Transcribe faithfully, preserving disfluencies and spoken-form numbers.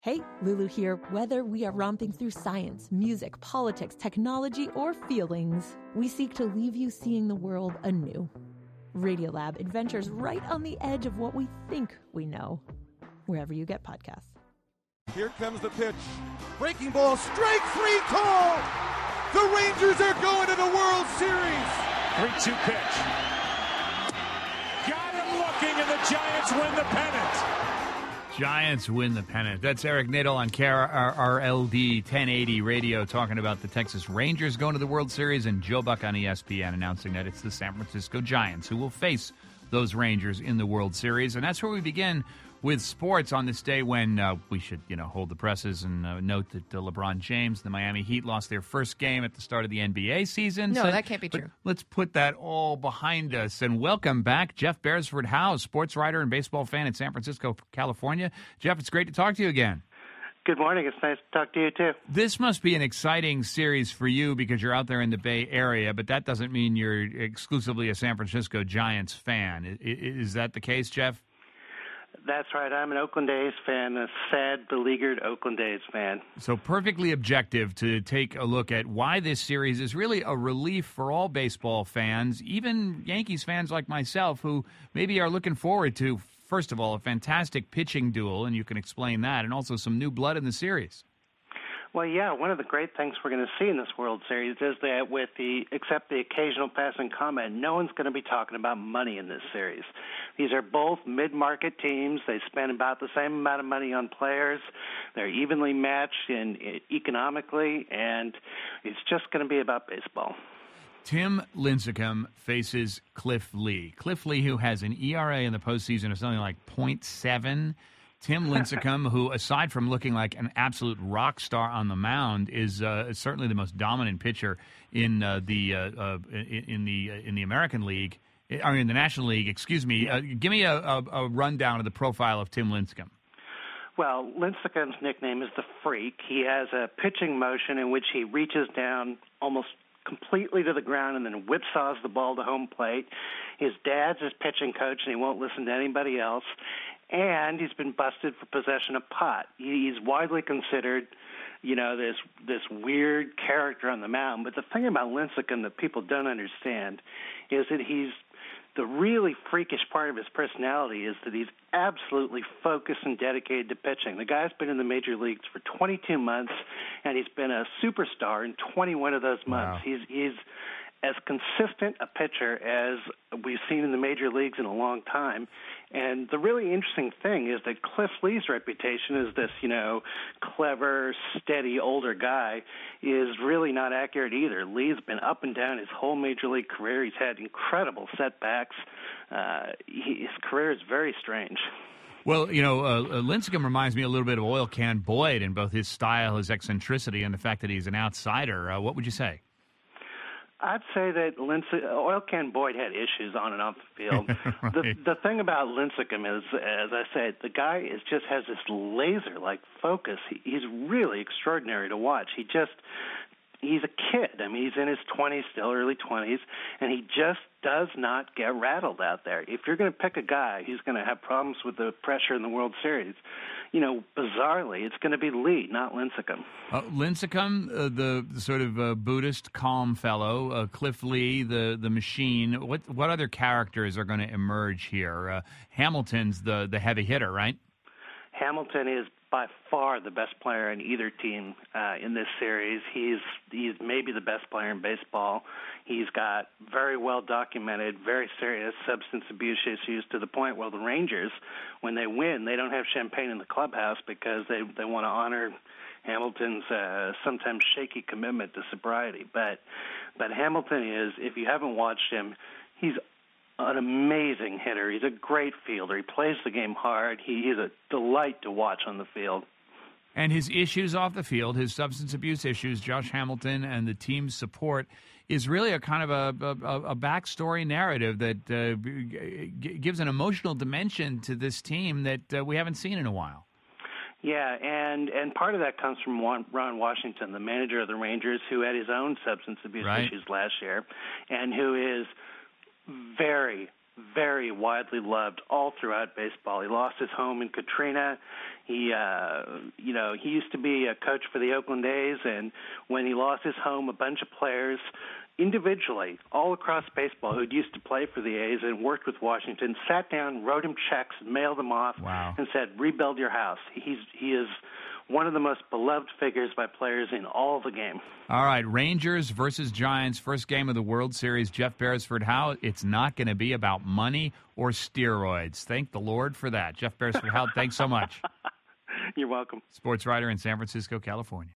Hey, Lulu here. Whether we are romping through science, music, politics, technology, or feelings, we seek to leave you seeing the world anew. Radiolab adventures right on the edge of what we think we know, wherever you get podcasts. Here comes the pitch. Breaking ball, strike three call! The Rangers are going to the World Series! three two pitch. Got him looking, and the Giants win the pennant. Giants win the pennant. That's Eric Nadel on K R L D ten eighty radio talking about the Texas Rangers going to the World Series, and Joe Buck on E S P N announcing that it's the San Francisco Giants who will face those Rangers in the World Series. And that's where we begin with sports on this day when uh, we should, you know, hold the presses and uh, note that uh, LeBron James and the Miami Heat lost their first game at the start of the N B A season. No, so, that can't be true. Let's put that all behind us and welcome back Jeff Beresford Howe, sports writer and baseball fan in San Francisco, California. Jeff, it's great to talk to you again. Good morning. It's nice to talk to you, too. This must be an exciting series for you because you're out there in the Bay Area, but that doesn't mean you're exclusively a San Francisco Giants fan. Is that the case, Jeff? That's right. I'm an Oakland A's fan, a sad, beleaguered Oakland A's fan. So perfectly objective to take a look at why this series is really a relief for all baseball fans, even Yankees fans like myself who maybe are looking forward to, first of all, a fantastic pitching duel, and you can explain that, and also some new blood in the series. Well, yeah, one of the great things we're going to see in this World Series is that with the, except the occasional passing comment, no one's going to be talking about money in this series. These are both mid-market teams. They spend about the same amount of money on players. They're evenly matched in, in economically, and it's just going to be about baseball. Tim Lincecum faces Cliff Lee. Cliff Lee, who has an E R A in the postseason of something like point seven. Tim Lincecum, who, aside from looking like an absolute rock star on the mound, is uh, certainly the most dominant pitcher in uh, the uh, uh, in the uh, in the American League, or in the National League. Excuse me. Uh, give me a, a, a rundown of the profile of Tim Lincecum. Well, Lincecum's nickname is the Freak. He has a pitching motion in which he reaches down almost completely to the ground and then whipsaws the ball to home plate. His dad's his pitching coach, and he won't listen to anybody else. And he's been busted for possession of pot. He's widely considered, you know, this this weird character on the mound. But the thing about Lincecum that people don't understand is that he's the really freakish part of his personality is that he's absolutely focused and dedicated to pitching. The guy's been in the major leagues for twenty-two months, and he's been a superstar in twenty-one of those months. Wow. He's he's as consistent a pitcher as we've seen in the major leagues in a long time. And the really interesting thing is that Cliff Lee's reputation as this, you know, clever, steady, older guy is really not accurate either. Lee's been up and down his whole major league career. He's had incredible setbacks. Uh, he, his career is very strange. Well, you know, uh, Lincecum reminds me a little bit of Oil Can Boyd in both his style, his eccentricity, and the fact that he's an outsider. Uh, what would you say? I'd say that Lince- Oil Can Boyd had issues on and off the field. Right. The the thing about Lincecum is, as I said, the guy is just has this laser-like focus. He, he's really extraordinary to watch. He just he's a kid. I mean, he's in his twenties, still early twenties, and he just does not get rattled out there. If you're going to pick a guy who's going to have problems with the pressure in the World Series, you know, bizarrely, it's going to be Lee, not Lincecum. Uh, Lincecum, uh, the, the sort of uh, Buddhist calm fellow, uh, Cliff Lee, the the machine. What what other characters are going to emerge here? Uh, Hamilton's the, the heavy hitter, right? Hamilton is by far the best player in either team uh, in this series. He's he's maybe the best player in baseball. He's got very well documented, very serious substance abuse issues to the point where the Rangers, when they win, they don't have champagne in the clubhouse because they they want to honor Hamilton's uh, sometimes shaky commitment to sobriety. But but Hamilton is, if you haven't watched him, he's an amazing hitter. He's a great fielder. He plays the game hard. He, he's a delight to watch on the field. And his issues off the field, his substance abuse issues, Josh Hamilton and the team's support is really a kind of a, a, a backstory narrative that uh, g- gives an emotional dimension to this team that uh, we haven't seen in a while. Yeah, and, and part of that comes from Ron Washington, the manager of the Rangers, who had his own substance abuse right. issues last year, and who is very, very widely loved all throughout baseball. He lost his home in Katrina. He, uh, you know, he used to be a coach for the Oakland A's, and when he lost his home, a bunch of players individually all across baseball who'd used to play for the A's and worked with Washington sat down, wrote him checks, mailed them off, wow. and said, rebuild your house. He's He is one of the most beloved figures by players in all the game. All right, Rangers versus Giants, first game of the World Series. Jeff Beresford, how it's not going to be about money or steroids. Thank the Lord for that. Jeff Beresford, how, thanks so much. You're welcome. Sports writer in San Francisco, California.